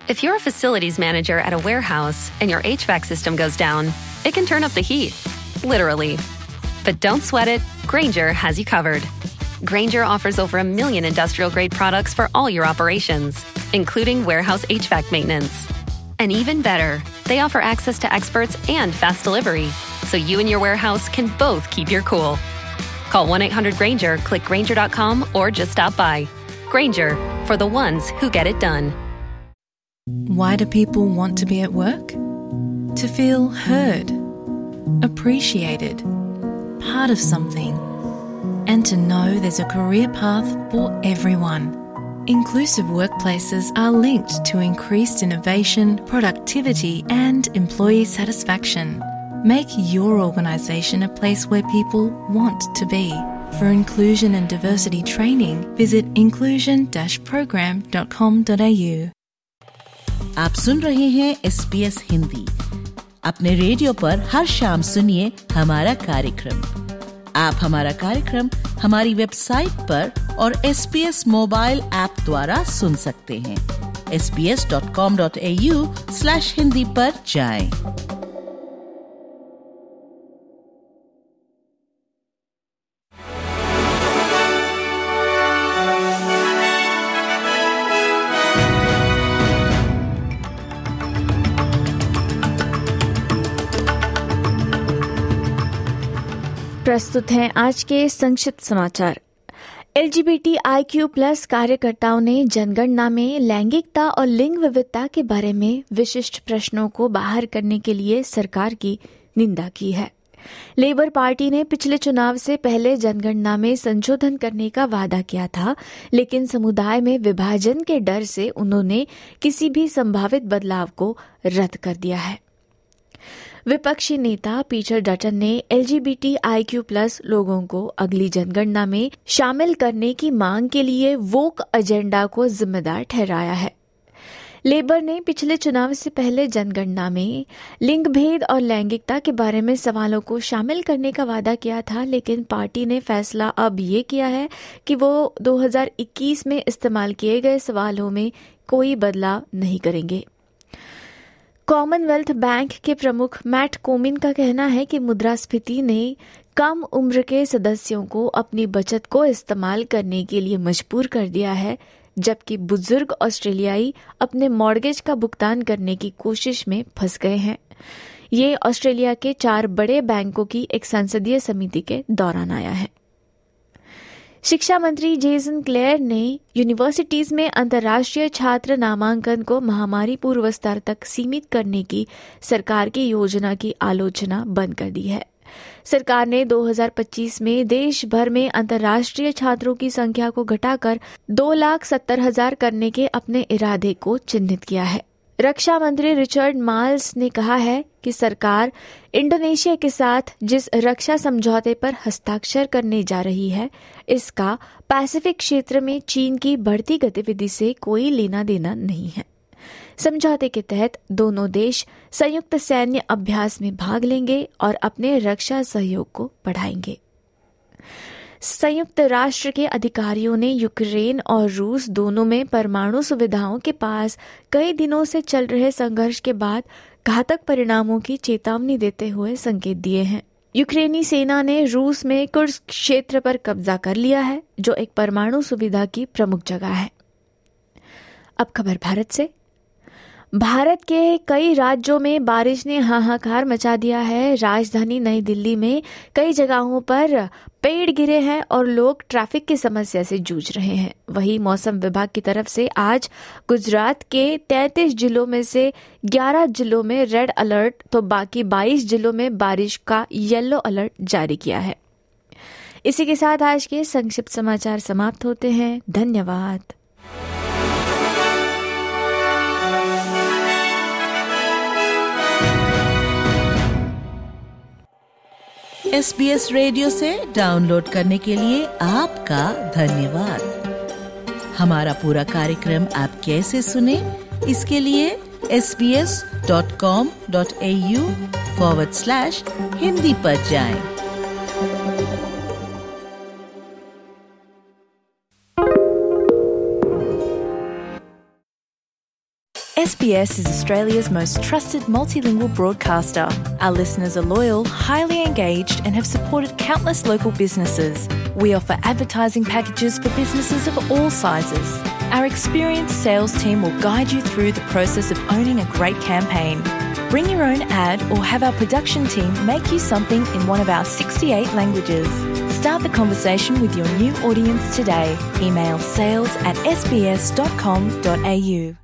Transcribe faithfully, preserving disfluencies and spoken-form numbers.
If you're a facilities manager at a warehouse and your H V A C system goes down, it can turn up the heat, literally. But don't sweat it, Grainger has you covered. Grainger offers over a million industrial-grade products for all your operations, including warehouse H V A C maintenance. And even better, they offer access to experts and fast delivery, so you and your warehouse can both keep your cool. Call one eight hundred Grainger, click Grainger dot com, or just stop by. Grainger, for the ones who get it done. Why do people want to be at work? To feel heard, appreciated, part of something, and to know there's a career path for everyone. Inclusive workplaces are linked to increased innovation, productivity, and employee satisfaction. Make your organisation a place where people want to be. For inclusion and diversity training, visit inclusion dash program dot com dot a u. आप सुन रहे हैं S B S Hindi. अपने radio पर हर शाम सुनिए हमारा कार्यक्रम। आप हमारा कार्यक्रम हमारी वेबसाइट पर और S B S mobile app द्वारा सुन सकते हैं। S B S dot com dot A U slash Hindi पर जाएं। प्रस्तुत हैं आज के संक्षिप्त समाचार। L G B T I Q plus कार्यकर्ताओं ने जनगणना में लैंगिकता और लिंग विविधता के बारे में विशिष्ट प्रश्नों को बाहर करने के लिए सरकार की निंदा की है। लेबर पार्टी ने पिछले चुनाव से पहले जनगणना में संशोधन करने का वादा किया था, लेकिन समुदाय में विभाजन के डर से उन्होंने किसी भी संभावित बदलाव को रद्द कर दिया है। विपक्षी नेता पीटर डटन ने L G B T I Q plus लोगों को अगली जनगणना में शामिल करने की मांग के लिए वोक एजेंडा को जिम्मेदार ठहराया है। लेबर ने पिछले चुनाव से पहले जनगणना में लिंग भेद और लैंगिकता के बारे में सवालों को शामिल करने का वादा किया था, लेकिन पार्टी ने फैसला अब ये किया है कि वो दो हज़ार इक्कीस में इस्तेमाल किए गए सवालों में कोई बदलाव नहीं करेंगे। कॉमनवेल्थ बैंक के प्रमुख मैट कोमिन का कहना है कि मुद्रास्फीति ने कम उम्र के सदस्यों को अपनी बचत को इस्तेमाल करने के लिए मजबूर कर दिया है, जबकि बुजुर्ग ऑस्ट्रेलियाई अपने मॉर्गेज का भुगतान करने की कोशिश में फंस गए हैं। ये ऑस्ट्रेलिया के चार बड़े बैंकों की एक संसदीय समिति के दौरान आया है। शिक्षा मंत्री जेसन क्लेयर ने यूनिवर्सिटीज में अंतर्राष्ट्रीय छात्र नामांकन को महामारी पूर्व स्तर तक सीमित करने की सरकार की योजना की आलोचना बंद कर दी है। सरकार ने दो हज़ार पच्चीस में देश भर में अंतर्राष्ट्रीय छात्रों की संख्या को घटाकर दो लाख सत्तर हजार करने के अपने इरादे को चिन्हित किया है। रक्षा मंत्री रिचर्ड मार्ल्स ने कहा है कि सरकार इंडोनेशिया के साथ जिस रक्षा समझौते पर हस्ताक्षर करने जा रही है, इसका पैसिफिक क्षेत्र में चीन की बढ़ती गतिविधि से कोई लेना देना नहीं है। समझौते के तहत दोनों देश संयुक्त सैन्य अभ्यास में भाग लेंगे और अपने रक्षा सहयोग को बढ़ाएंगे। संयुक्त राष्ट्र के अधिकारियों ने यूक्रेन और रूस दोनों में परमाणु सुविधाओं के पास कई दिनों से चल रहे संघर्ष के बाद घातक परिणामों की चेतावनी देते हुए संकेत दिए हैं। यूक्रेनी सेना ने रूस में कुर्स्क क्षेत्र पर कब्जा कर लिया है, जो एक परमाणु सुविधा की प्रमुख जगह है। अब खबर भारत से। भारत के कई राज्यों में बारिश ने हाहाकार मचा दिया है। राजधानी नई दिल्ली में कई जगहों पर पेड़ गिरे हैं और लोग ट्रैफिक की समस्या से जूझ रहे हैं। वहीं मौसम विभाग की तरफ से आज गुजरात के तैंतीस जिलों में से ग्यारह जिलों में रेड अलर्ट तो बाकी बाईस जिलों में बारिश का येलो अलर्ट जारी किया है। इसी के साथ आज के संक्षिप्त समाचार समाप्त होते हैं। धन्यवाद। एस बी एस रेडियो से डाउनलोड करने के लिए आपका धन्यवाद। हमारा पूरा कार्यक्रम आप कैसे सुने, इसके लिए S B S dot com dot A U forward slash Hindi पर जाएं। S B S is Australia's most trusted multilingual broadcaster. Our listeners are loyal, highly engaged, and have supported countless local businesses. We offer advertising packages for businesses of all sizes. Our experienced sales team will guide you through the process of owning a great campaign. Bring your own ad or have our production team make you something in one of our sixty-eight languages. Start the conversation with your new audience today. Email sales at s b s dot com dot a u.